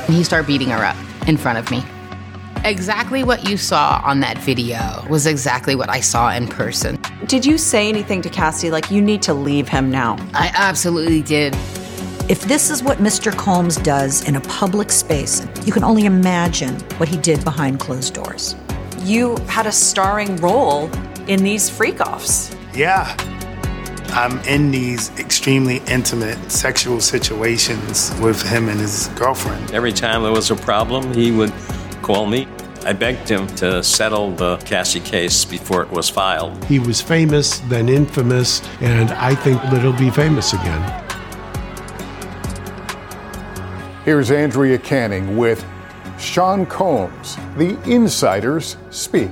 He started beating her up in front of me. Exactly what you saw on that video was exactly what I saw in person. Did you say anything to Cassie like, you need to leave him now? I absolutely did. If this is what Mr. Combs does in a public space, you can only imagine what he did behind closed doors. You had a starring role in these freak-offs. Yeah. I'm in these extremely intimate sexual situations with him and his girlfriend. Every time there was a problem, he would call me. I begged him to settle the Cassie case before it was filed. He was famous, then infamous, and I think that he'll be famous again. Here's Andrea Canning with Sean Combs. The insiders speak.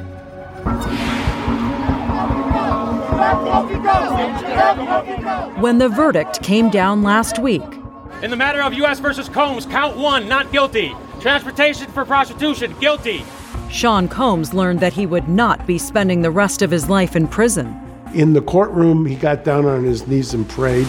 When the verdict came down last week. In the matter of U.S. versus Combs, count 1, not guilty. Transportation for prostitution, guilty. Sean Combs learned that he would not be spending the rest of his life in prison. In the courtroom, he got down on his knees and prayed.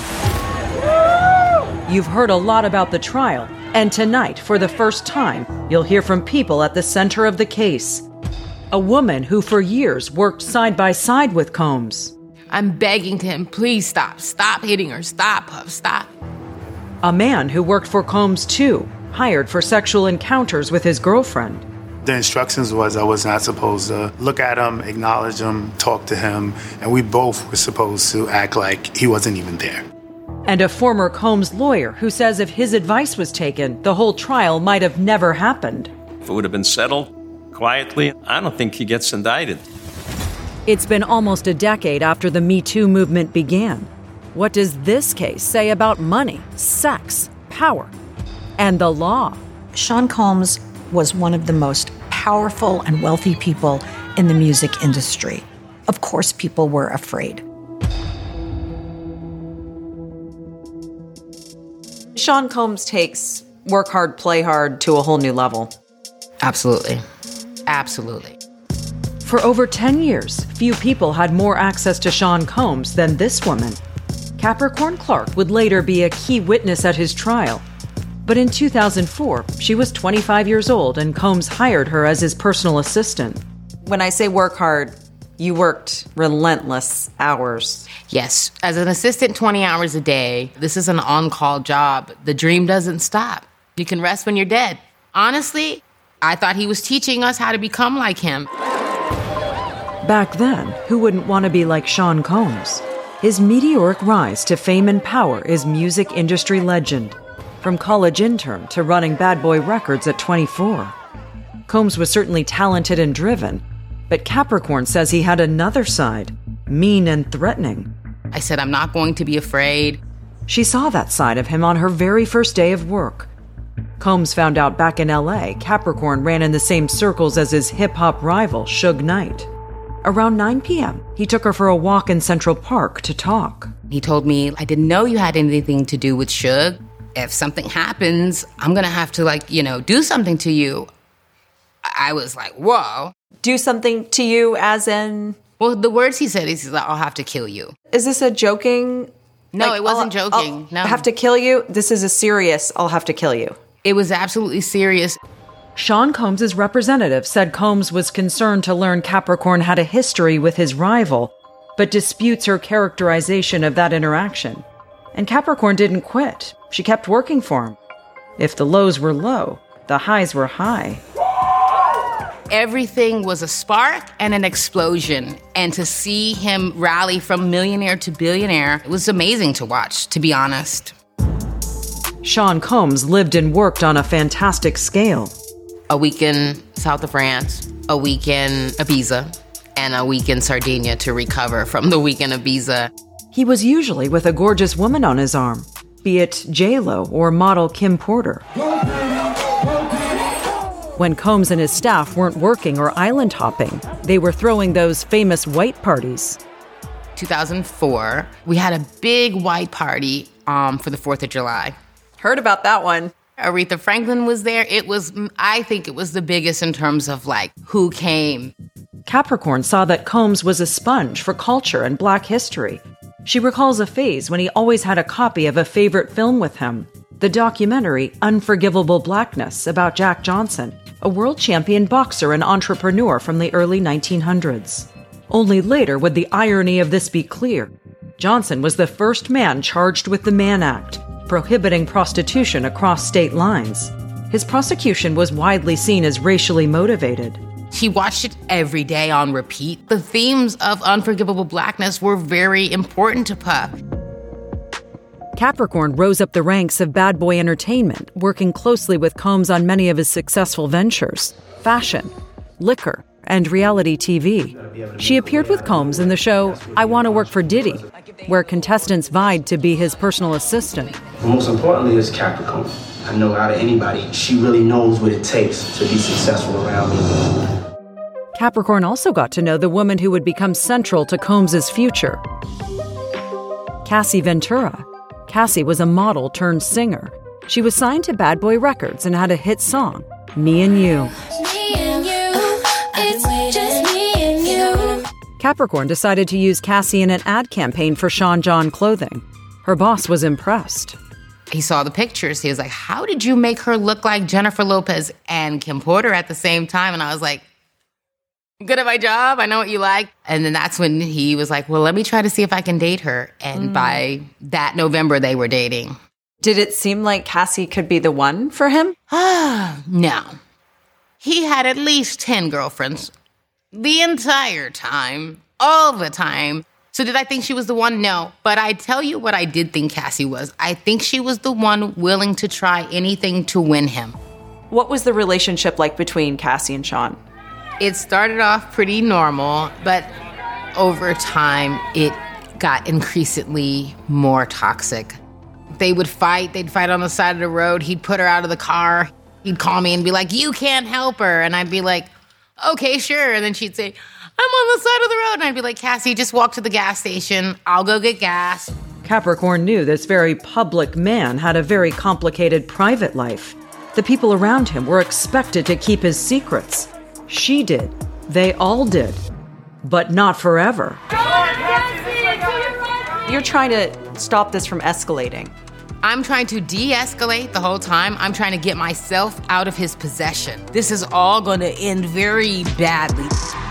You've heard a lot about the trial, and tonight, for the first time, you'll hear from people at the center of the case. A woman who for years worked side by side with Combs. I'm begging him, please stop. Stop hitting her. Stop, Puff, stop. A man who worked for Combs too, hired for sexual encounters with his girlfriend. The instructions was I was not supposed to look at him, acknowledge him, talk to him, and we both were supposed to act like he wasn't even there. And a former Combs lawyer who says if his advice was taken, the whole trial might have never happened. If it would have been settled quietly, I don't think he gets indicted. It's been almost a decade after the Me Too movement began. What does this case say about money, sex, power, and the law? Sean Combs was one of the most powerful and wealthy people in the music industry. Of course, people were afraid. Sean Combs takes work hard, play hard to a whole new level. Absolutely. Absolutely. For over 10 years, few people had more access to Sean Combs than this woman. Capricorn Clark would later be a key witness at his trial. But in 2004, she was 25 years old and Combs hired her as his personal assistant. When I say work hard, you worked relentless hours. Yes. As an assistant, 20 hours a day. This is an on-call job. The dream doesn't stop. You can rest when you're dead. Honestly, I thought he was teaching us how to become like him. Back then, who wouldn't want to be like Sean Combs? His meteoric rise to fame and power is music industry legend. From college intern to running Bad Boy Records at 24. Combs was certainly talented and driven, but Capricorn says he had another side, mean and threatening. I said, I'm not going to be afraid. She saw that side of him on her very first day of work. Combs found out back in L.A. Capricorn ran in the same circles as his hip-hop rival, Suge Knight. Around 9 p.m., he took her for a walk in Central Park to talk. He told me, I didn't know you had anything to do with Suge. If something happens, I'm going to have to, do something to you. I was like, whoa. Do something to you as in? Well, the words he said, he's like, I'll have to kill you. Is this a joking? No, it wasn't joking. No. I'll have to kill you? This is a serious, I'll have to kill you. It was absolutely serious. Sean Combs' representative said Combs was concerned to learn Capricorn had a history with his rival, but disputes her characterization of that interaction. And Capricorn didn't quit. She kept working for him. If the lows were low, the highs were high. Everything was a spark and an explosion. And to see him rally from millionaire to billionaire, it was amazing to watch, to be honest. Sean Combs lived and worked on a fantastic scale. A week in south of France, a week in Ibiza, and a week in Sardinia to recover from the week in Ibiza. He was usually with a gorgeous woman on his arm, be it J-Lo or model Kim Porter. When Combs and his staff weren't working or island hopping, they were throwing those famous white parties. 2004, we had a big white party for the 4th of July. Heard about that one. Aretha Franklin was there. I think it was the biggest in terms of who came. Capricorn saw that Combs was a sponge for culture and Black history. She recalls a phase when he always had a copy of a favorite film with him, the documentary Unforgivable Blackness about Jack Johnson, a world champion boxer and entrepreneur from the early 1900s. Only later would the irony of this be clear. Johnson was the first man charged with the Mann Act, prohibiting prostitution across state lines. His prosecution was widely seen as racially motivated. She watched it every day on repeat. The themes of Unforgivable Blackness were very important to Puff. Capricorn rose up the ranks of Bad Boy Entertainment, working closely with Combs on many of his successful ventures: fashion, liquor, and reality TV. She appeared with Combs in the show I Want to Work for Diddy, where contestants vied to be his personal assistant. Most importantly is Capricorn. I know out of anybody, she really knows what it takes to be successful around me. Capricorn also got to know the woman who would become central to Combs' future, Cassie Ventura. Cassie was a model turned singer. She was signed to Bad Boy Records and had a hit song, Me and You. Me and you, it's just me and you. Capricorn decided to use Cassie in an ad campaign for Sean John clothing. Her boss was impressed. He saw the pictures. He was like, how did you make her look like Jennifer Lopez and Kim Porter at the same time? And I was like, good at my job. I know what you like. And then that's when he was like, well, let me try to see if I can date her. And by that November, they were dating. Did it seem like Cassie could be the one for him? No. He had at least 10 girlfriends the entire time, all the time. So did I think she was the one? No. But I tell you what I did think Cassie was. I think she was the one willing to try anything to win him. What was the relationship like between Cassie and Sean? It started off pretty normal, but over time, it got increasingly more toxic. They would fight. They'd fight on the side of the road. He'd put her out of the car. He'd call me and be like, you can't help her. And I'd be like, okay, sure. And then she'd say, I'm on the side of the road. And I'd be like, Cassie, just walk to the gas station. I'll go get gas. Capricorn knew this very public man had a very complicated private life. The people around him were expected to keep his secrets. She did. They all did. But not forever. You're trying to stop this from escalating. I'm trying to de-escalate the whole time. I'm trying to get myself out of his possession. This is all going to end very badly.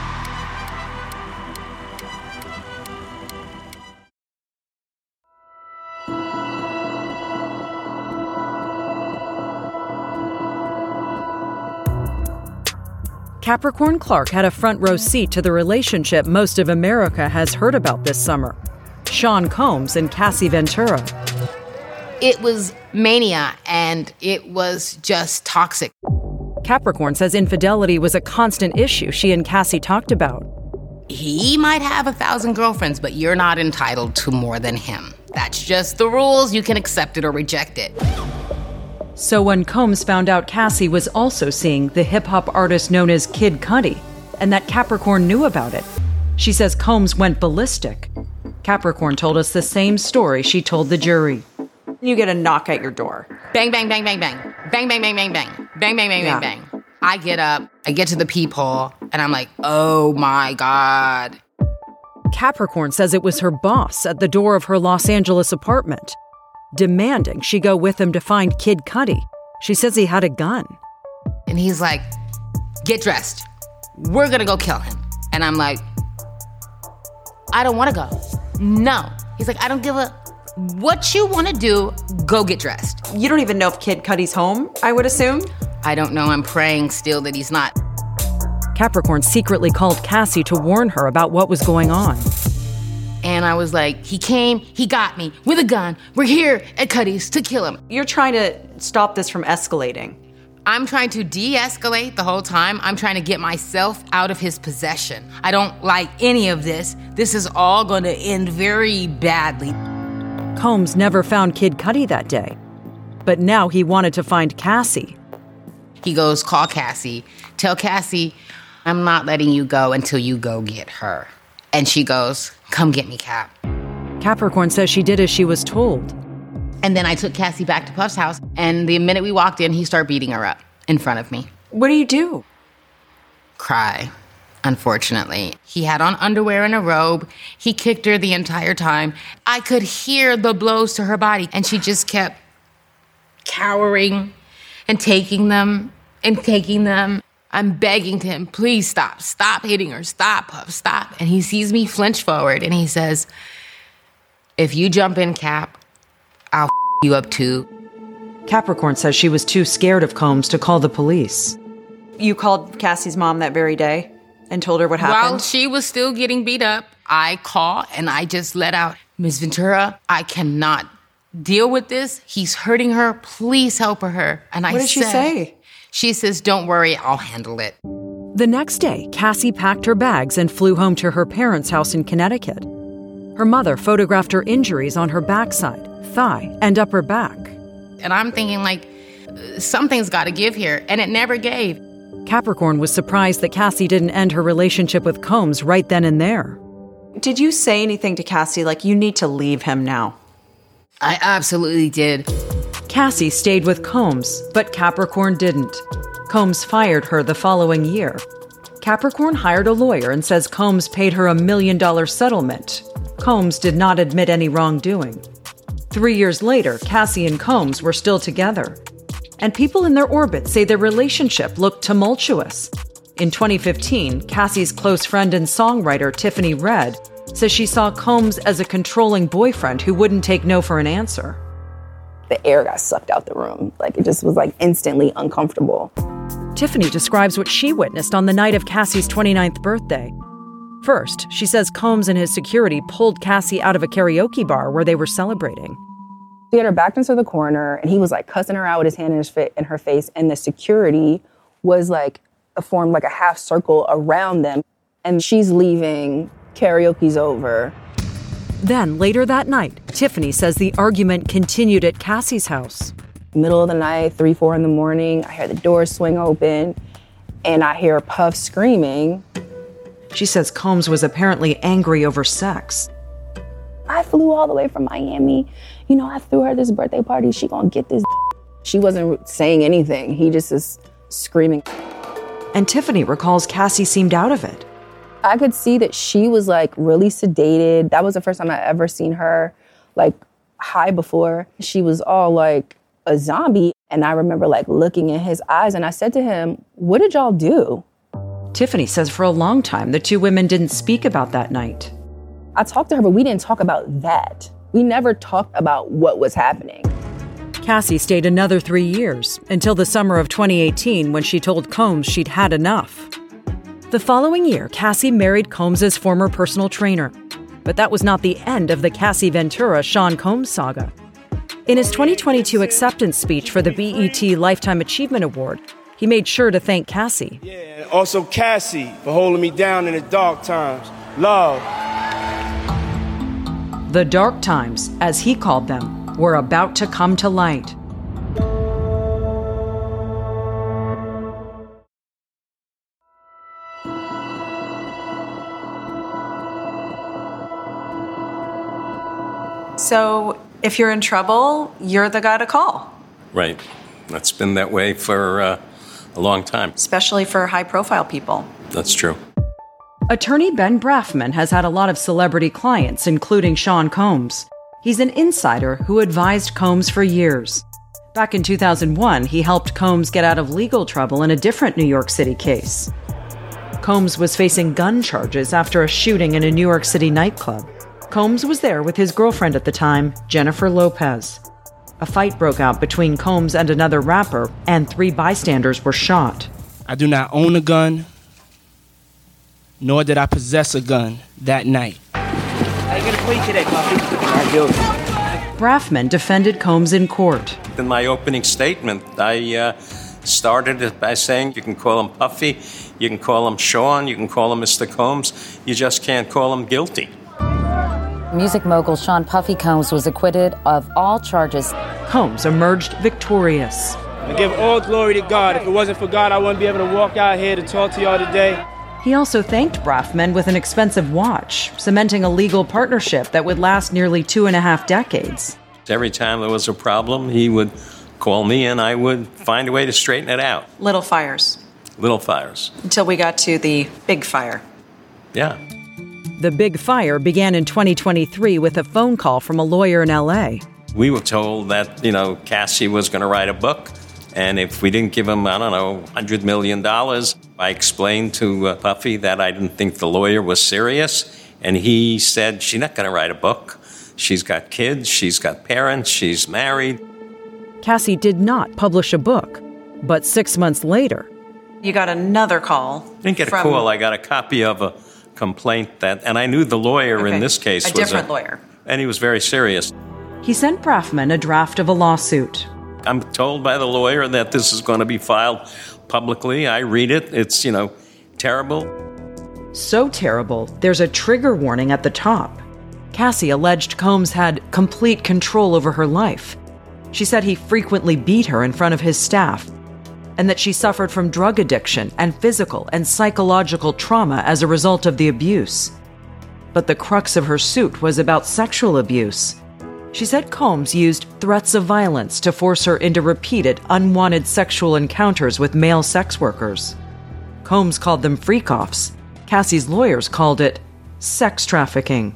Capricorn Clark had a front row seat to the relationship most of America has heard about this summer: Sean Combs and Cassie Ventura. It was mania, and it was just toxic. Capricorn says infidelity was a constant issue she and Cassie talked about. He might have 1,000 girlfriends, but you're not entitled to more than him. That's just the rules. You can accept it or reject it. So when Combs found out Cassie was also seeing the hip-hop artist known as Kid Cudi, and that Capricorn knew about it, she says Combs went ballistic. Capricorn told us the same story she told the jury. You get a knock at your door. Bang, bang, bang, bang, bang. Bang, bang, bang, bang, bang. Bang, bang, bang, bang, bang. I get up, I get to the peephole, and I'm like, oh my God. Capricorn says it was her boss at the door of her Los Angeles apartment, demanding she go with him to find Kid Cudi. She says he had a gun. And he's like, get dressed. We're gonna go kill him. And I'm like, I don't wanna go. No. He's like, I don't give a... What you wanna do, go get dressed. You don't even know if Kid Cudi's home, I would assume? I don't know. I'm praying still that he's not. Capricorn secretly called Cassie to warn her about what was going on. And I was like, he came, he got me with a gun. We're here at Cudi's to kill him. You're trying to stop this from escalating. I'm trying to de-escalate the whole time. I'm trying to get myself out of his possession. I don't like any of this. This is all going to end very badly. Combs never found Kid Cudi that day, but now he wanted to find Cassie. He goes, call Cassie. Tell Cassie, I'm not letting you go until you go get her. And she goes, come get me, Cap. Capricorn says she did as she was told. And then I took Cassie back to Puff's house, and the minute we walked in, he started beating her up in front of me. What do you do? Cry, unfortunately. He had on underwear and a robe. He kicked her the entire time. I could hear the blows to her body, and she just kept cowering and taking them. I'm begging him, please stop hitting her, stop, Puff, stop. And he sees me flinch forward and he says, if you jump in, Cap, I'll you up too. Capricorn says she was too scared of Combs to call the police. You called Cassie's mom that very day and told her what happened? While she was still getting beat up, I call and I just let out, Ms. Ventura, I cannot deal with this. He's hurting her. Please help her. And what did she say? She says, don't worry, I'll handle it. The next day, Cassie packed her bags and flew home to her parents' house in Connecticut. Her mother photographed her injuries on her backside, thigh, and upper back. And I'm thinking, like, something's got to give here. And it never gave. Capricorn was surprised that Cassie didn't end her relationship with Combs right then and there. Did you say anything to Cassie, like, you need to leave him now? I absolutely did. Cassie stayed with Combs, but Capricorn didn't. Combs fired her the following year. Capricorn hired a lawyer and says Combs paid her $1 million settlement. Combs did not admit any wrongdoing. 3 years later, Cassie and Combs were still together. And people in their orbit say their relationship looked tumultuous. In 2015, Cassie's close friend and songwriter Tiffany Red says she saw Combs as a controlling boyfriend who wouldn't take no for an answer. The air got sucked out the room. Like, it just was, like, instantly uncomfortable. Tiffany describes what she witnessed on the night of Cassie's 29th birthday. First, she says Combs and his security pulled Cassie out of a karaoke bar where they were celebrating. She had her backed into the corner, and he was, like, cussing her out with his hand in her face, and the security was, like, formed like a half circle around them. And she's leaving, karaoke's over. Then, later that night, Tiffany says the argument continued at Cassie's house. Middle of the night, 3, 4 in the morning, I hear the doors swing open, and I hear Puff screaming. She says Combs was apparently angry over sex. I flew all the way from Miami. You know, I threw her this birthday party. She gonna get this. She wasn't saying anything. He just is screaming. And Tiffany recalls Cassie seemed out of it. I could see that she was, like, really sedated. That was the first time I ever seen her, like, high before. She was all, like, a zombie. And I remember, like, looking in his eyes, and I said to him, what did y'all do? Tiffany says for a long time, the two women didn't speak about that night. I talked to her, but we didn't talk about that. We never talked about what was happening. Cassie stayed another 3 years, until the summer of 2018 when she told Combs she'd had enough. The following year, Cassie married Combs' former personal trainer. But that was not the end of the Cassie Ventura-Sean Combs saga. In his 2022 acceptance speech for the BET Lifetime Achievement Award, he made sure to thank Cassie. Yeah, and also Cassie for holding me down in the dark times. Love. The dark times, as he called them, were about to come to light. So, if you're in trouble, you're the guy to call. Right. That's been that way for a long time. Especially for high-profile people. That's true. Attorney Ben Brafman has had a lot of celebrity clients, including Sean Combs. He's an insider who advised Combs for years. Back in 2001, he helped Combs get out of legal trouble in a different New York City case. Combs was facing gun charges after a shooting in a New York City nightclub. Combs was there with his girlfriend at the time, Jennifer Lopez. A fight broke out between Combs and another rapper, and 3 bystanders were shot. I do not own a gun, nor did I possess a gun that night. How you gonna plead today, Puffy? Not guilty. Brafman defended Combs in court. In my opening statement, I started it by saying you can call him Puffy, you can call him Sean, you can call him Mr. Combs, you just can't call him guilty. Music mogul Sean Puffy Combs was acquitted of all charges. Combs emerged victorious. I give all glory to God. If it wasn't for God, I wouldn't be able to walk out here to talk to y'all today. He also thanked Brafman with an expensive watch, cementing a legal partnership that would last nearly 2.5 decades. Every time there was a problem, he would call me and I would find a way to straighten it out. Little fires. Little fires. Until we got to the big fire. Yeah. The big fire began in 2023 with a phone call from a lawyer in LA. We were told that, Cassie was going to write a book. And if we didn't give him, $100 million, I explained to Puffy that I didn't think the lawyer was serious. And he said, she's not going to write a book. She's got kids, she's got parents, she's married. Cassie did not publish a book. But 6 months later, you got another call. I didn't get a call. I got a copy of a complaint and I knew the lawyer in this case was different lawyer. And he was very serious. He sent Braffman a draft of a lawsuit. I'm told by the lawyer that this is going to be filed publicly. I read it. It's, terrible. So terrible, there's a trigger warning at the top. Cassie alleged Combs had complete control over her life. She said he frequently beat her in front of his staff, and that she suffered from drug addiction and physical and psychological trauma as a result of the abuse. But the crux of her suit was about sexual abuse. She said Combs used threats of violence to force her into repeated, unwanted sexual encounters with male sex workers. Combs called them freak-offs. Cassie's lawyers called it sex trafficking.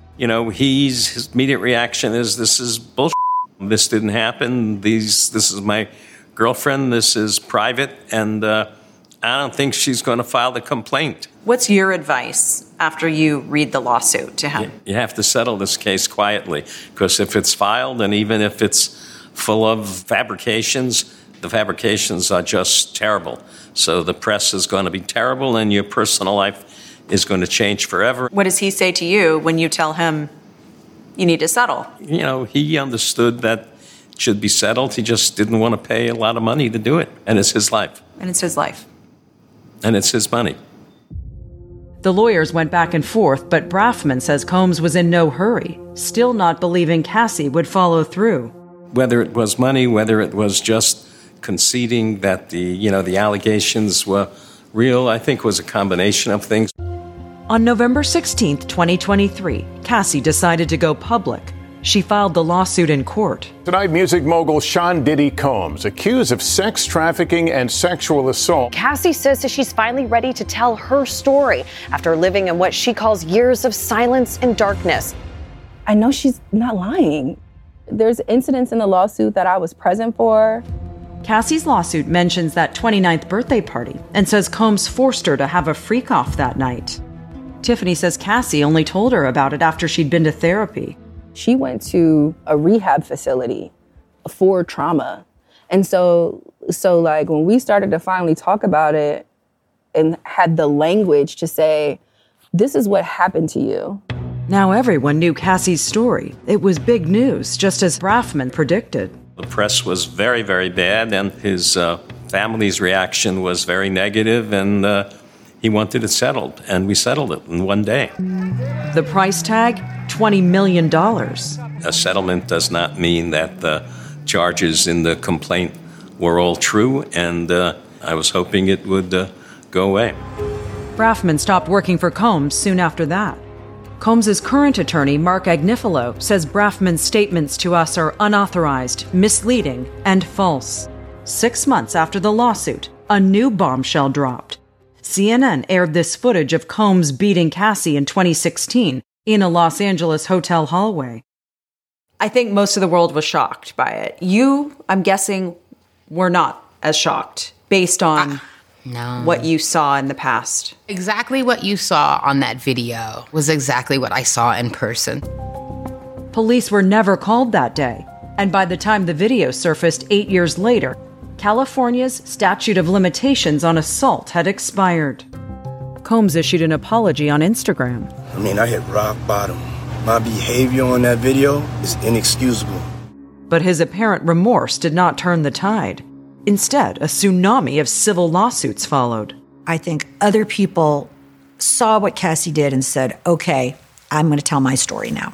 His immediate reaction is, this is bullshit. This didn't happen. This is my girlfriend. This is private. And I don't think she's going to file the complaint. What's your advice after you read the lawsuit to him? You have to settle this case quietly, because if it's filed, and even if it's full of fabrications, the fabrications are just terrible. So the press is going to be terrible, and your personal life is going to change forever. What does he say to you when you tell him you need to settle? He understood that it should be settled. He just didn't want to pay a lot of money to do it. And it's his life. And it's his life. And it's his money. The lawyers went back and forth, but Braffman says Combs was in no hurry, still not believing Cassie would follow through. Whether it was money, whether it was just conceding that the allegations were real, I think was a combination of things. On November 16th, 2023, Cassie decided to go public. She filed the lawsuit in court. Tonight, music mogul Sean Diddy Combs, accused of sex trafficking and sexual assault. Cassie says that she's finally ready to tell her story after living in what she calls years of silence and darkness. I know she's not lying. There's incidents in the lawsuit that I was present for. Cassie's lawsuit mentions that 29th birthday party and says Combs forced her to have a freak-off that night. Tiffany says Cassie only told her about it after she'd been to therapy. She went to a rehab facility for trauma. And so when we started to finally talk about it and had the language to say, this is what happened to you. Now everyone knew Cassie's story. It was big news, just as Braffman predicted. The press was very, very bad, and his family's reaction was very negative, and he wanted it settled, and we settled it in one day. The price tag? $20 million. A settlement does not mean that the charges in the complaint were all true, and I was hoping it would go away. Braffman stopped working for Combs soon after that. Combs' current attorney, Mark Agnifilo, says Braffman's statements to us are unauthorized, misleading, and false. 6 months after the lawsuit, a new bombshell dropped. CNN aired this footage of Combs beating Cassie in 2016 in a Los Angeles hotel hallway. I think most of the world was shocked by it. You, I'm guessing, were not as shocked based on what you saw in the past. Exactly what you saw on that video was exactly what I saw in person. Police were never called that day, and by the time the video surfaced 8 years later, California's statute of limitations on assault had expired. Combs issued an apology on Instagram. I hit rock bottom. My behavior on that video is inexcusable. But his apparent remorse did not turn the tide. Instead, a tsunami of civil lawsuits followed. I think other people saw what Cassie did and said, okay, I'm going to tell my story now.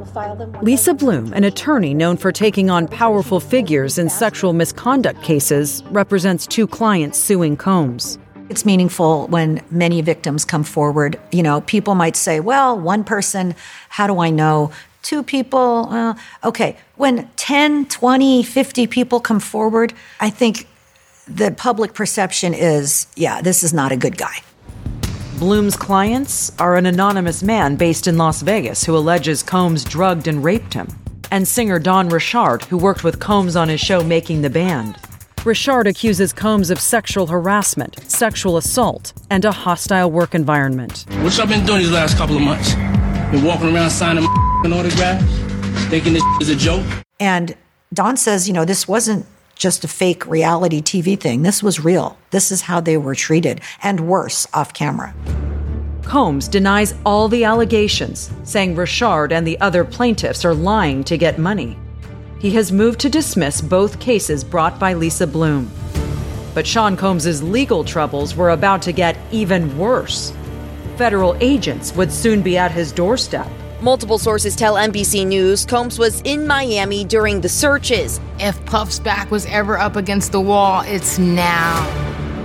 Lisa Bloom, an attorney known for taking on powerful figures in sexual misconduct cases, represents 2 clients suing Combs. It's meaningful when many victims come forward. People might say, well, 1 person, how do I know? 2 people, okay. When 10, 20, 50 people come forward, I think the public perception is, this is not a good guy. Bloom's clients are an anonymous man based in Las Vegas who alleges Combs drugged and raped him. and singer Don Richard, who worked with Combs on his show Making the Band. Richard accuses Combs of sexual harassment, sexual assault, and a hostile work environment. What y'all been doing these last couple of months? Been walking around signing autographs? Thinking this is a joke? And Don says, this wasn't just a fake reality TV thing. This was real. This is how they were treated, and worse, off camera. Combs denies all the allegations, saying Richard and the other plaintiffs are lying to get money. He has moved to dismiss both cases brought by Lisa Bloom. But Sean Combs' legal troubles were about to get even worse. Federal agents would soon be at his doorstep. Multiple sources tell NBC News Combs was in Miami during the searches. If Puff's back was ever up against the wall, it's now.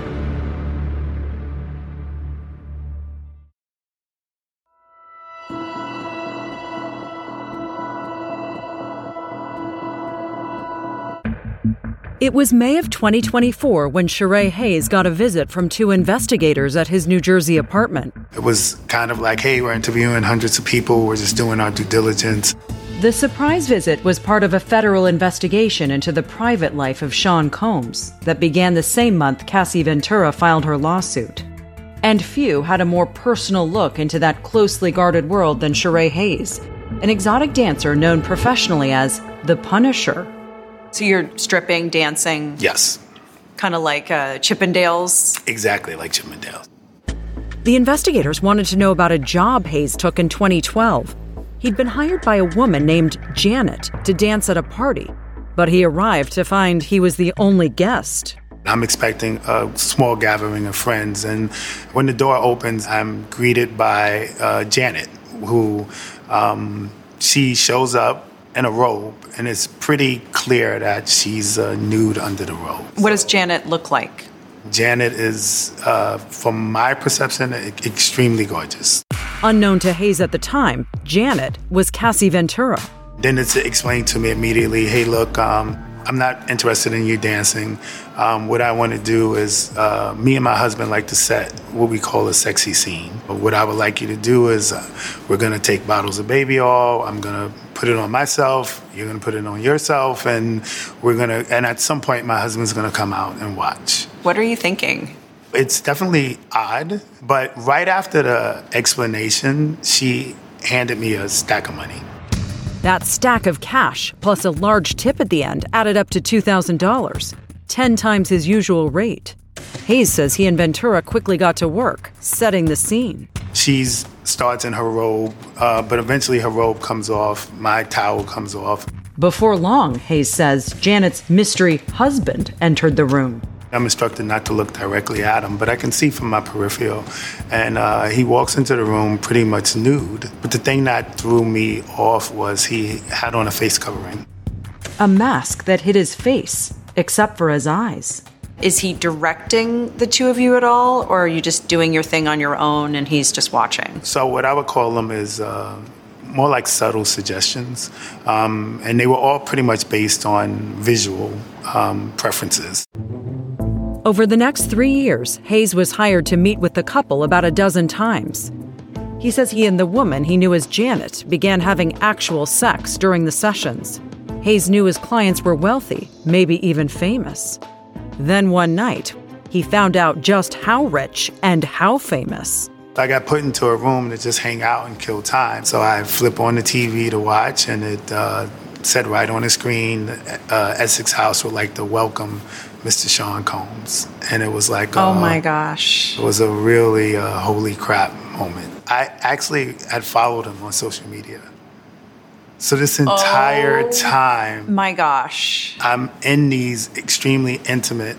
It was May of 2024 when Sheree Hayes got a visit from two investigators at his New Jersey apartment. It was kind of like, hey, we're interviewing hundreds of people. We're just doing our due diligence. The surprise visit was part of a federal investigation into the private life of Sean Combs that began the same month Cassie Ventura filed her lawsuit. And few had a more personal look into that closely guarded world than Sheree Hayes, an exotic dancer known professionally as the Punisher. So you're stripping, dancing? Yes. Kind of like Chippendales? Exactly like Chippendales. The investigators wanted to know about a job Hayes took in 2012. He'd been hired by a woman named Janet to dance at a party, but he arrived to find he was the only guest. I'm expecting a small gathering of friends, and when the door opens, I'm greeted by Janet, who she shows up in a robe, and it's pretty clear that she's nude under the robe. What does Janet look like? Janet is, from my perception, extremely gorgeous. Unknown to Hayes at the time, Janet was Cassie Ventura. Then it's explained to me immediately, hey, look, I'm not interested in you dancing. What I want to do is, me and my husband like to set what we call a sexy scene. What I would like you to do is, we're going to take bottles of baby oil. I'm going to put it on myself. You're going to put it on yourself. And and at some point, my husband's going to come out and watch. What are you thinking? It's definitely odd. But right after the explanation, she handed me a stack of money. That stack of cash, plus a large tip at the end, added up to $2,000, 10 times his usual rate. Hayes says he and Ventura quickly got to work, setting the scene. She starts in her robe, but eventually her robe comes off, my towel comes off. Before long, Hayes says, Janet's mystery husband entered the room. I'm instructed not to look directly at him, but I can see from my peripheral. And he walks into the room pretty much nude. But the thing that threw me off was he had on a face covering. A mask that hid his face, except for his eyes. Is he directing the two of you at all, or are you just doing your thing on your own and he's just watching? So what I would call them is more like subtle suggestions. And they were all pretty much based on visual preferences. Over the next 3 years, Hayes was hired to meet with the couple about a dozen times. He says he and the woman he knew as Janet began having actual sex during the sessions. Hayes knew his clients were wealthy, maybe even famous. Then one night, he found out just how rich and how famous. I got put into a room to just hang out and kill time. So I flip on the TV to watch, and it said right on the screen, Essex House would like to welcome Mr. Sean Combs. And it was like, oh my gosh. It was a really holy crap moment. I actually had followed him on social media. So this entire time, my gosh, I'm in these extremely intimate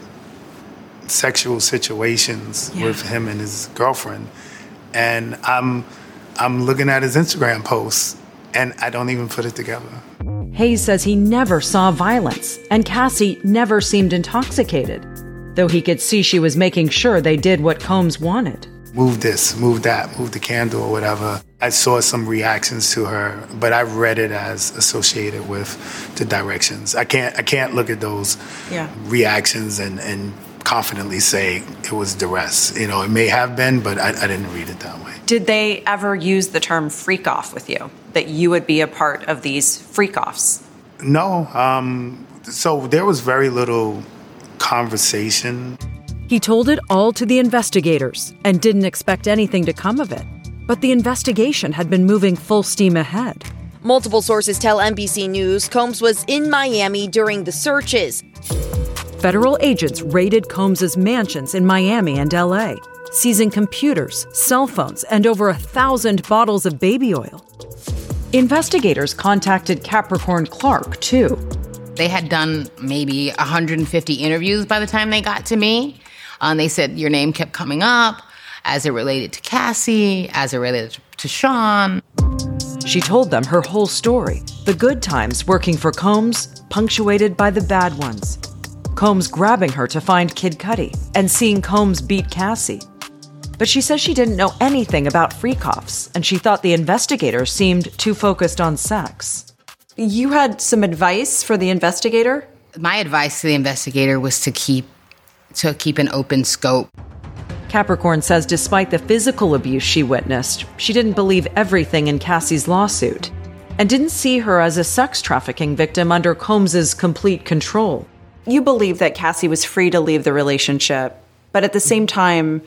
sexual situations with him and his girlfriend. And I'm looking at his Instagram posts, and I don't even put it together. Hayes says he never saw violence, and Cassie never seemed intoxicated, though he could see she was making sure they did what Combs wanted. Move this, move that, move the candle or whatever. I saw some reactions to her, but I read it as associated with the directions. I can't look at those reactions and confidently say it was duress. You know, it may have been, but I didn't read it that way. Did they ever use the term freak off with you? That you would be a part of these freak offs? No. So there was very little conversation. He told it all to the investigators and didn't expect anything to come of it. But the investigation had been moving full steam ahead. Multiple sources tell NBC News Combs was in Miami during the searches. Federal agents raided Combs's mansions in Miami and LA, seizing computers, cell phones, and over 1,000 bottles of baby oil. Investigators contacted Capricorn Clark, too. They had done maybe 150 interviews by the time they got to me. They said your name kept coming up as it related to Cassie, as it related to Sean. She told them her whole story, the good times working for Combs, punctuated by the bad ones. Combs grabbing her to find Kid Cudi and seeing Combs beat Cassie. But she says she didn't know anything about freak-offs, and she thought the investigators seemed too focused on sex. You had some advice for the investigator? My advice to the investigator was to keep an open scope. Capricorn says despite the physical abuse she witnessed, she didn't believe everything in Cassie's lawsuit and didn't see her as a sex trafficking victim under Combs's complete control. You believe that Cassie was free to leave the relationship, but at the same time,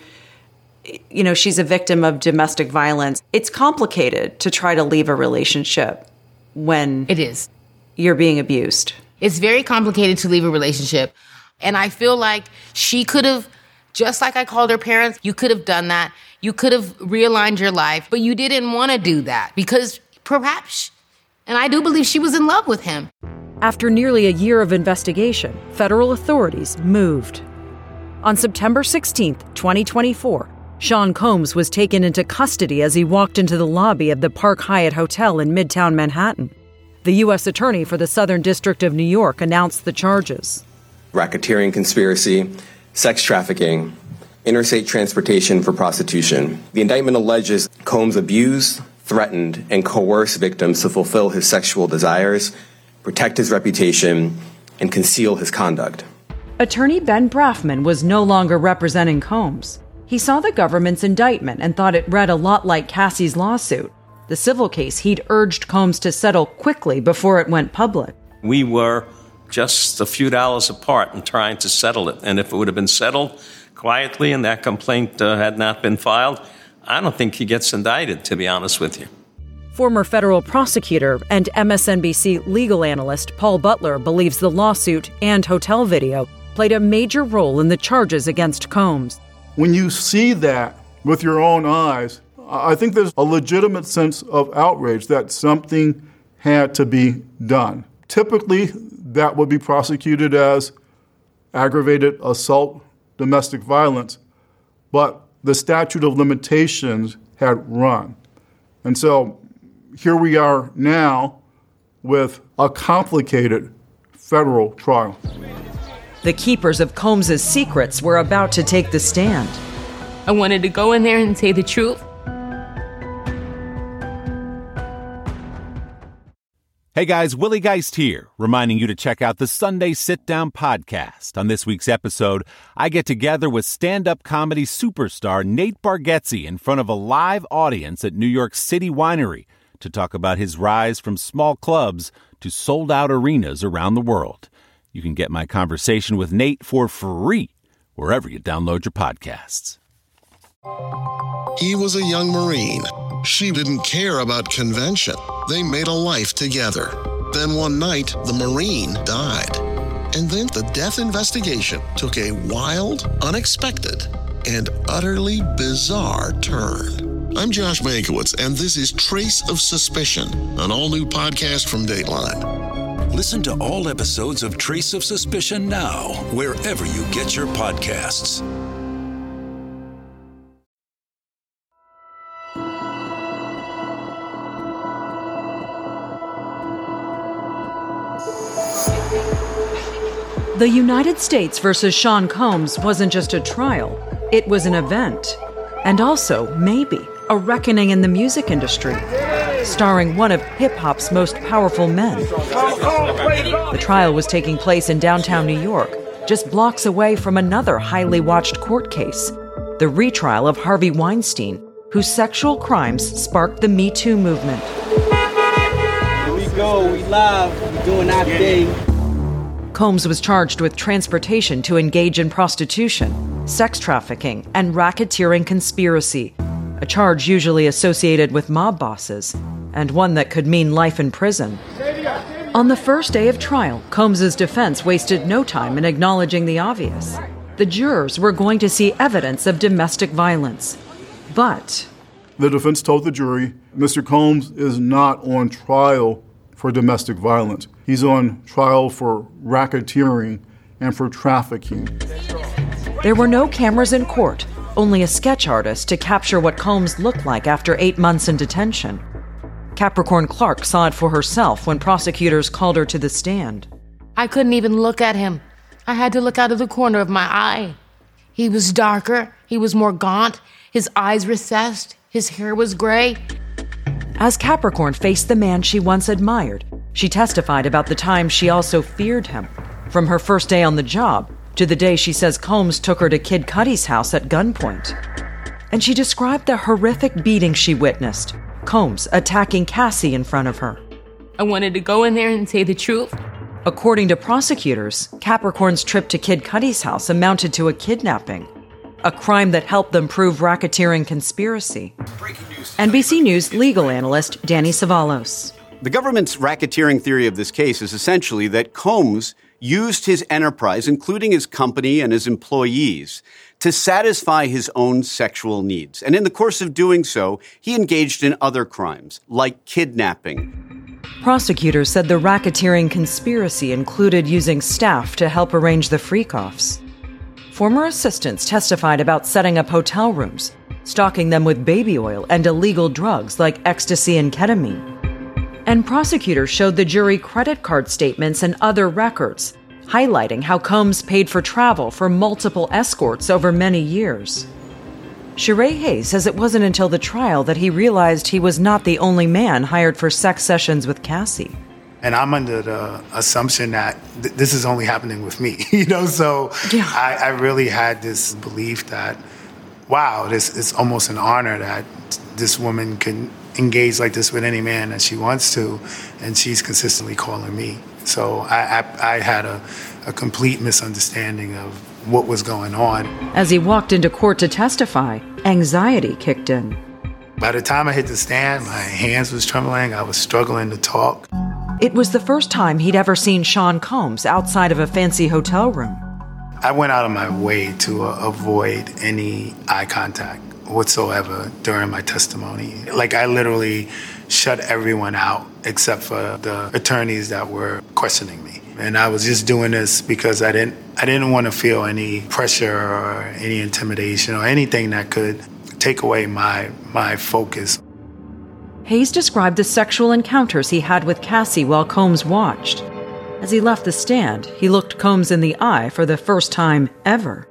you know, she's a victim of domestic violence. It's complicated to try to leave a relationship when it is. You're being abused. It's very complicated to leave a relationship. And I feel like she could have, just like I called her parents, you could have done that. You could have realigned your life, but you didn't want to do that because perhaps, and I do believe she was in love with him. After nearly a year of investigation, federal authorities moved. On September 16th, 2024, Sean Combs was taken into custody as he walked into the lobby of the Park Hyatt Hotel in Midtown Manhattan. The U.S. Attorney for the Southern District of New York announced the charges. Racketeering conspiracy, sex trafficking, interstate transportation for prostitution. The indictment alleges Combs abused, threatened, and coerced victims to fulfill his sexual desires, protect his reputation, and conceal his conduct. Attorney Ben Brafman was no longer representing Combs. He saw the government's indictment and thought it read a lot like Cassie's lawsuit, the civil case he'd urged Combs to settle quickly before it went public. We were just a few dollars apart in trying to settle it. And if it would have been settled quietly and that complaint had not been filed, I don't think he gets indicted, to be honest with you. Former federal prosecutor and MSNBC legal analyst Paul Butler believes the lawsuit and hotel video played a major role in the charges against Combs. When you see that with your own eyes, I think there's a legitimate sense of outrage that something had to be done. Typically, that would be prosecuted as aggravated assault, domestic violence, but the statute of limitations had run. And so here we are now with a complicated federal trial. The keepers of Combs's secrets were about to take the stand. I wanted to go in there and say the truth. Hey guys, Willie Geist here, reminding you to check out the Sunday Sit Down podcast. On this week's episode, I get together with stand-up comedy superstar Nate Bargatze in front of a live audience at New York City Winery to talk about his rise from small clubs to sold-out arenas around the world. You can get my conversation with Nate for free wherever you download your podcasts. He was a young Marine. She didn't care about convention. They made a life together. Then one night, the Marine died. And then the death investigation took a wild, unexpected, and utterly bizarre turn. I'm Josh Mankiewicz, and this is Trace of Suspicion, an all-new podcast from Dateline. Listen to all episodes of Trace of Suspicion now, wherever you get your podcasts. The United States versus Sean Combs wasn't just a trial, it was an event. And also, maybe, a reckoning in the music industry, starring one of hip-hop's most powerful men. The trial was taking place in downtown New York, just blocks away from another highly watched court case, the retrial of Harvey Weinstein, whose sexual crimes sparked the Me Too movement. Here we go, we live, we're doing our thing. Combs was charged with transportation to engage in prostitution, sex trafficking, and racketeering conspiracy, a charge usually associated with mob bosses, and one that could mean life in prison. On the first day of trial, Combs's defense wasted no time in acknowledging the obvious. The jurors were going to see evidence of domestic violence. But the defense told the jury, Mr. Combs is not on trial for domestic violence. He's on trial for racketeering and for trafficking. There were no cameras in court, only a sketch artist to capture what Combs looked like after 8 months in detention. Capricorn Clark saw it for herself when prosecutors called her to the stand. I couldn't even look at him. I had to look out of the corner of my eye. He was darker, he was more gaunt, his eyes recessed, his hair was gray. As Capricorn faced the man she once admired, she testified about the time she also feared him, from her first day on the job to the day she says Combs took her to Kid Cudi's house at gunpoint. And she described the horrific beating she witnessed, Combs attacking Cassie in front of her. I wanted to go in there and say the truth. According to prosecutors, Capricorn's trip to Kid Cudi's house amounted to a kidnapping, a crime that helped them prove racketeering conspiracy. NBC News legal analyst Danny Savalos. The government's racketeering theory of this case is essentially that Combs used his enterprise, including his company and his employees, to satisfy his own sexual needs. And in the course of doing so, he engaged in other crimes, like kidnapping. Prosecutors said the racketeering conspiracy included using staff to help arrange the freak-offs. Former assistants testified about setting up hotel rooms, stocking them with baby oil and illegal drugs like ecstasy and ketamine. And prosecutors showed the jury credit card statements and other records, highlighting how Combs paid for travel for multiple escorts over many years. Sheree Hayes says it wasn't until the trial that he realized he was not the only man hired for sex sessions with Cassie. And I'm under the assumption that this is only happening with me, so yeah. I really had this belief that, wow, this is almost an honor that this woman can engage like this with any man that she wants to, and she's consistently calling me. So I had a complete misunderstanding of what was going on. As he walked into court to testify, anxiety kicked in. By the time I hit the stand, my hands was trembling. I was struggling to talk. It was the first time he'd ever seen Sean Combs outside of a fancy hotel room. I went out of my way to avoid any eye contact whatsoever during my testimony. Like, I literally shut everyone out except for the attorneys that were questioning me. And I was just doing this because I didn't want to feel any pressure or any intimidation or anything that could take away my focus. Hayes described the sexual encounters he had with Cassie while Combs watched. As he left the stand, he looked Combs in the eye for the first time ever.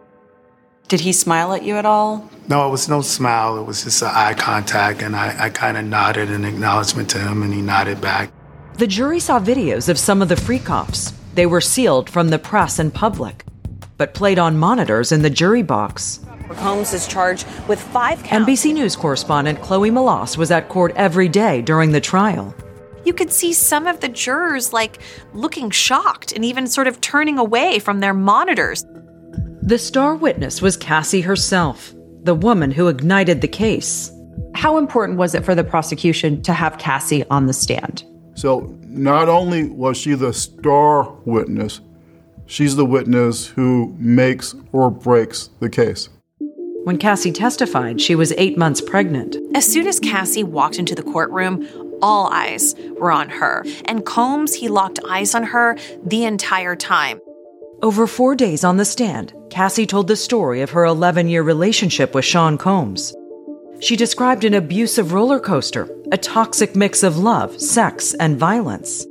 Did he smile at you at all? No, it was no smile. It was just an eye contact, and I kind of nodded in acknowledgement to him, and he nodded back. The jury saw videos of some of the freak-offs. They were sealed from the press and public, but played on monitors in the jury box. Combs is charged with 5 counts. NBC News correspondent Chloe Malas was at court every day during the trial. You could see some of the jurors, looking shocked and even sort of turning away from their monitors. The star witness was Cassie herself, the woman who ignited the case. How important was it for the prosecution to have Cassie on the stand? So not only was she the star witness, she's the witness who makes or breaks the case. When Cassie testified, she was 8 months pregnant. As soon as Cassie walked into the courtroom, all eyes were on her. And Combs, he locked eyes on her the entire time. Over 4 days on the stand, Cassie told the story of her 11-year relationship with Sean Combs. She described an abusive roller coaster, a toxic mix of love, sex, and violence.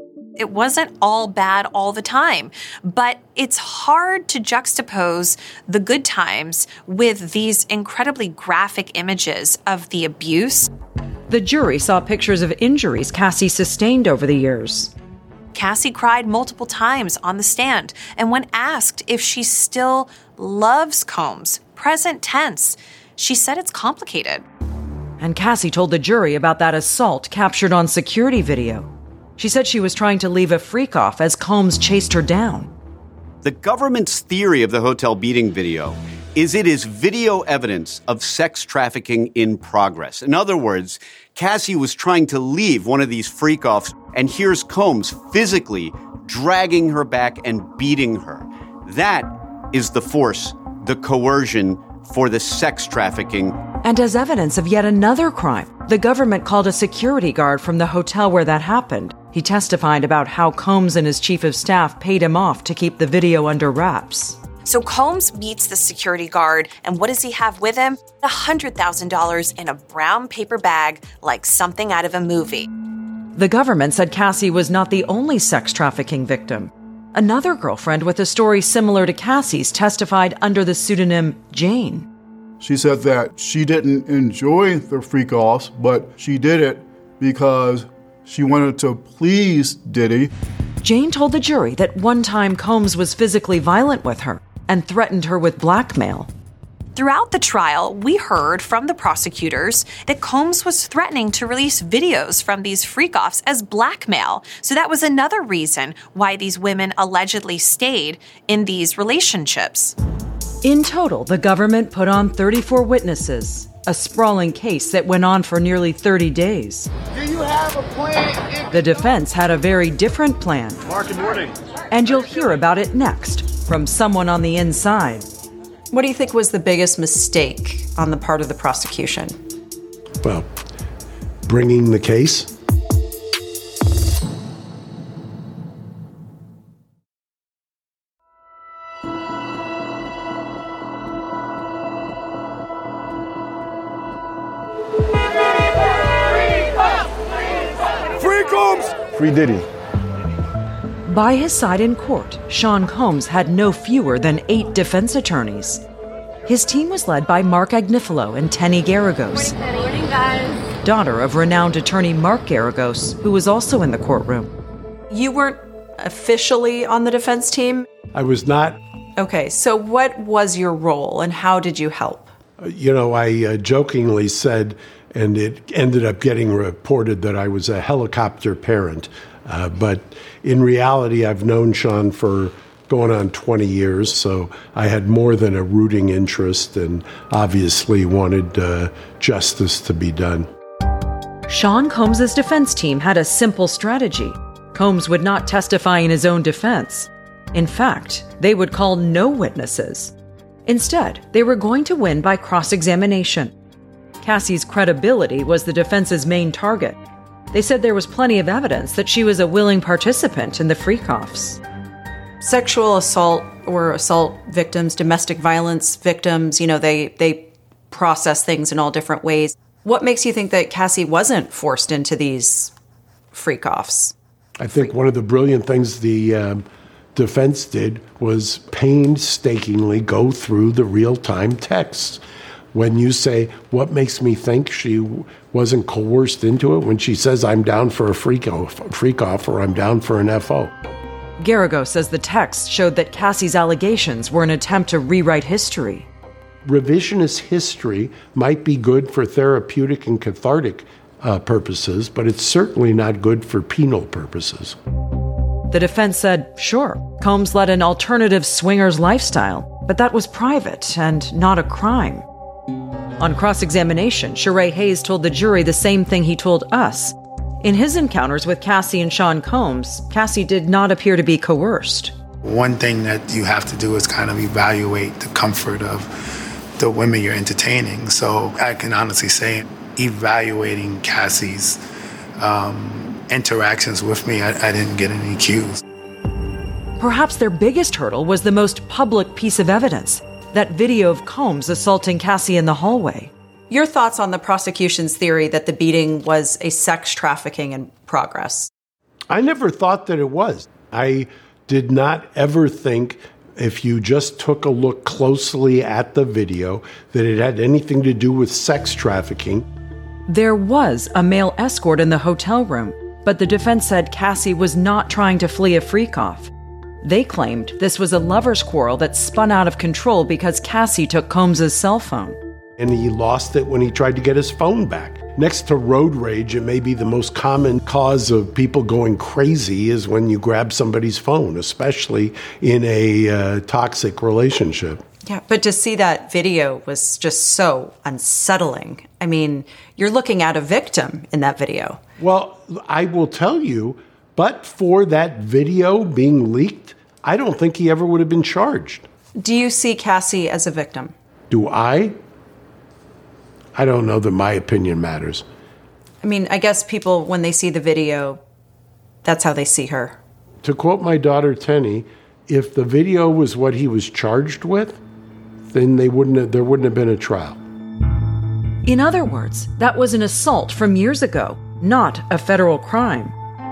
It wasn't all bad all the time, but it's hard to juxtapose the good times with these incredibly graphic images of the abuse. The jury saw pictures of injuries Cassie sustained over the years. Cassie cried multiple times on the stand, and when asked if she still loves Combs, present tense, she said it's complicated. And Cassie told the jury about that assault captured on security video. She said she was trying to leave a freak off as Combs chased her down. The government's theory of the hotel beating video is it is video evidence of sex trafficking in progress. In other words, Cassie was trying to leave one of these freak-offs, and here's Combs physically dragging her back and beating her. That is the force, the coercion for the sex trafficking. And as evidence of yet another crime, the government called a security guard from the hotel where that happened. He testified about how Combs and his chief of staff paid him off to keep the video under wraps. So Combs meets the security guard, and what does he have with him? $100,000 in a brown paper bag, like something out of a movie. The government said Cassie was not the only sex trafficking victim. Another girlfriend with a story similar to Cassie's testified under the pseudonym Jane. She said that she didn't enjoy the freak-offs, but she did it because she wanted to please Diddy. Jane told the jury that one time Combs was physically violent with her and threatened her with blackmail. Throughout the trial, we heard from the prosecutors that Combs was threatening to release videos from these freak-offs as blackmail. So that was another reason why these women allegedly stayed in these relationships. In total, the government put on 34 witnesses, a sprawling case that went on for nearly 30 days. Do you have a plan? The defense had a very different plan. Mark, good morning. And you'll hear about it next from someone on the inside. What do you think was the biggest mistake on the part of the prosecution? Well, bringing the case. Free Combs! Free Diddy. By his side in court, Sean Combs had no fewer than 8 defense attorneys. His team was led by Mark Agnifilo and Tenny Garagos, daughter of renowned attorney Mark Garagos, who was also in the courtroom. You weren't officially on the defense team? I was not. Okay, so what was your role and how did you help? I jokingly said, and it ended up getting reported that I was a helicopter parent. But in reality, I've known Sean for going on 20 years, so I had more than a rooting interest and obviously wanted justice to be done. Sean Combs' defense team had a simple strategy. Combs would not testify in his own defense. In fact, they would call no witnesses. Instead, they were going to win by cross-examination. Cassie's credibility was the defense's main target. They said there was plenty of evidence that she was a willing participant in the freak-offs. Sexual assault or assault victims, domestic violence victims, they process things in all different ways. What makes you think that Cassie wasn't forced into these freak-offs? I think one of the brilliant things the defense did was painstakingly go through the real-time texts. When you say, what makes me think she wasn't coerced into it, when she says, I'm down for a freak off or I'm down for an FO. Garagos says the text showed that Cassie's allegations were an attempt to rewrite history. Revisionist history might be good for therapeutic and cathartic purposes, but it's certainly not good for penal purposes. The defense said, sure, Combs led an alternative swingers lifestyle, but that was private and not a crime. On cross-examination, Sheree Hayes told the jury the same thing he told us. In his encounters with Cassie and Sean Combs, Cassie did not appear to be coerced. One thing that you have to do is kind of evaluate the comfort of the women you're entertaining. So I can honestly say, evaluating Cassie's interactions with me, I didn't get any cues. Perhaps their biggest hurdle was the most public piece of evidence, that video of Combs assaulting Cassie in the hallway. Your thoughts on the prosecution's theory that the beating was a sex trafficking in progress? I never thought that it was. I did not ever think, if you just took a look closely at the video, that it had anything to do with sex trafficking. There was a male escort in the hotel room, but the defense said Cassie was not trying to flee a freak-off. They claimed this was a lover's quarrel that spun out of control because Cassie took Combs' cell phone. and he lost it when he tried to get his phone back. Next to road rage, it may be the most common cause of people going crazy is when you grab somebody's phone, especially in a toxic relationship. Yeah, but to see that video was just so unsettling. I mean, you're looking at a victim in that video. Well, I will tell you, but for that video being leaked, I don't think he ever would have been charged. Do you see Cassie as a victim? Do I? I don't know that my opinion matters. I mean, I guess people, when they see the video, that's how they see her. To quote my daughter, Tenny, if the video was what he was charged with, then there wouldn't have been a trial. In other words, that was an assault from years ago, not a federal crime.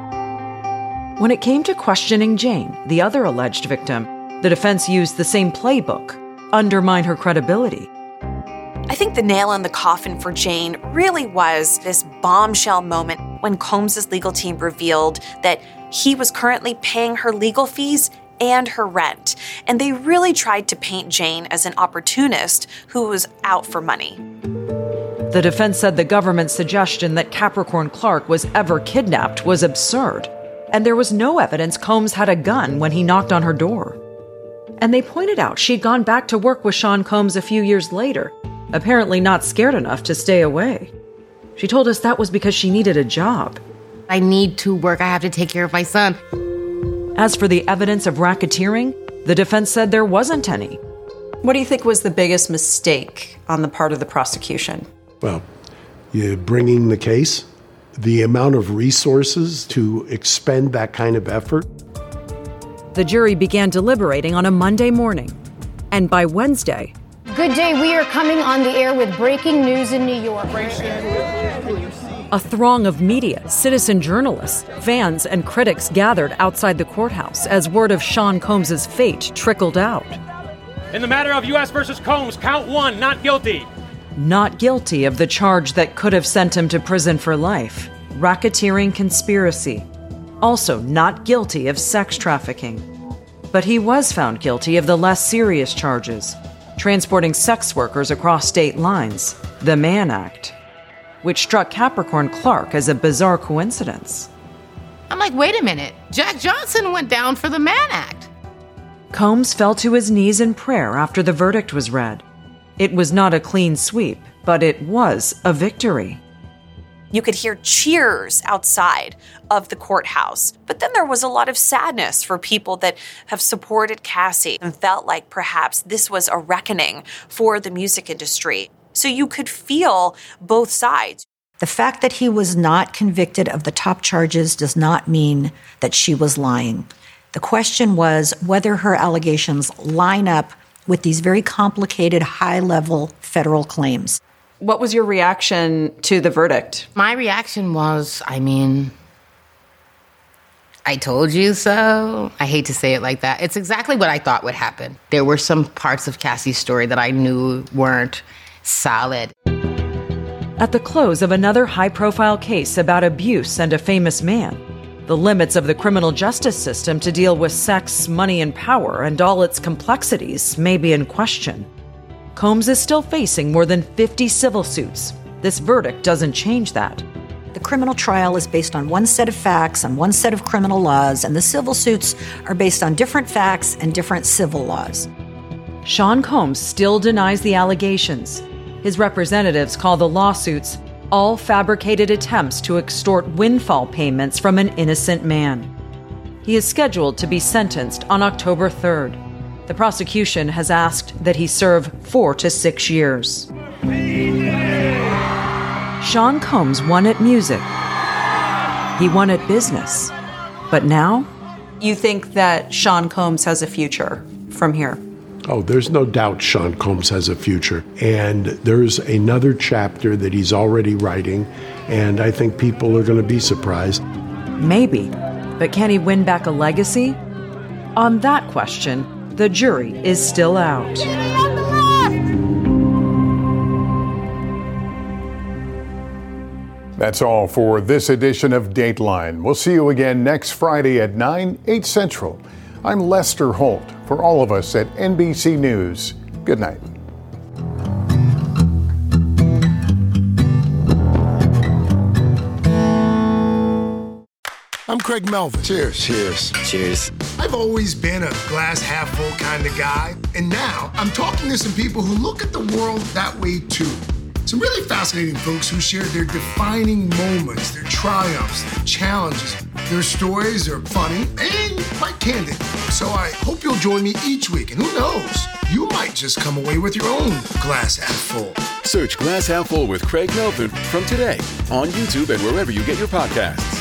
When it came to questioning Jane, the other alleged victim, the defense used the same playbook, undermine her credibility. I think the nail in the coffin for Jane really was this bombshell moment when Combs' legal team revealed that he was currently paying her legal fees and her rent. And they really tried to paint Jane as an opportunist who was out for money. The defense said the government's suggestion that Capricorn Clark was ever kidnapped was absurd, and there was no evidence Combs had a gun when he knocked on her door. And they pointed out she'd gone back to work with Sean Combs a few years later, apparently not scared enough to stay away. She told us that was because she needed a job. I need to work. I have to take care of my son. As for the evidence of racketeering, the defense said there wasn't any. What do you think was the biggest mistake on the part of the prosecution? Well, you're bringing the case, the amount of resources to expend that kind of effort. The jury began deliberating on a Monday morning, and by Wednesday... Good day, we are coming on the air with breaking news in New York. A throng of media, citizen journalists, fans, and critics gathered outside the courthouse as word of Sean Combs' fate trickled out. In the matter of U.S. versus Combs, count 1, not guilty. Not guilty of the charge that could have sent him to prison for life, racketeering conspiracy. Also not guilty of sex trafficking. But he was found guilty of the less serious charges, transporting sex workers across state lines, the Mann Act, which struck Capricorn Clark as a bizarre coincidence. I'm like, wait a minute. Jack Johnson went down for the Mann Act. Combs fell to his knees in prayer after the verdict was read. It was not a clean sweep, but it was a victory. You could hear cheers outside of the courthouse. But then there was a lot of sadness for people that have supported Cassie and felt like perhaps this was a reckoning for the music industry. So you could feel both sides. The fact that he was not convicted of the top charges does not mean that she was lying. The question was whether her allegations line up with these very complicated, high-level federal claims. What was your reaction to the verdict? My reaction was, I told you so. I hate to say it like that. It's exactly what I thought would happen. There were some parts of Cassie's story that I knew weren't solid. At the close of another high-profile case about abuse and a famous man, the limits of the criminal justice system to deal with sex, money, and power and all its complexities may be in question. Combs is still facing more than 50 civil suits. This verdict doesn't change that. The criminal trial is based on one set of facts and one set of criminal laws, and the civil suits are based on different facts and different civil laws. Sean Combs still denies the allegations. His representatives call the lawsuits all fabricated attempts to extort windfall payments from an innocent man. He is scheduled to be sentenced on October 3rd. The prosecution has asked that he serve 4 to 6 years. Sean Combs won at music. He won at business. But now? You think that Sean Combs has a future from here? Oh, there's no doubt Sean Combs has a future. And there's another chapter that he's already writing, and I think people are going to be surprised. Maybe. But can he win back a legacy? On that question, the jury is still out. That's all for this edition of Dateline. We'll see you again next Friday at 9, 8 Central. I'm Lester Holt. For all of us at NBC News, good night. I'm Craig Melvin. Cheers. Cheers. Cheers. I've always been a glass half full kind of guy, and now I'm talking to some people who look at the world that way too. Some really fascinating folks who share their defining moments, their triumphs, their challenges. Their stories are funny and quite candid. So I hope you'll join me each week, and who knows, you might just come away with your own glass half full. Search Glass Half Full with Craig Melvin from today on YouTube and wherever you get your podcasts.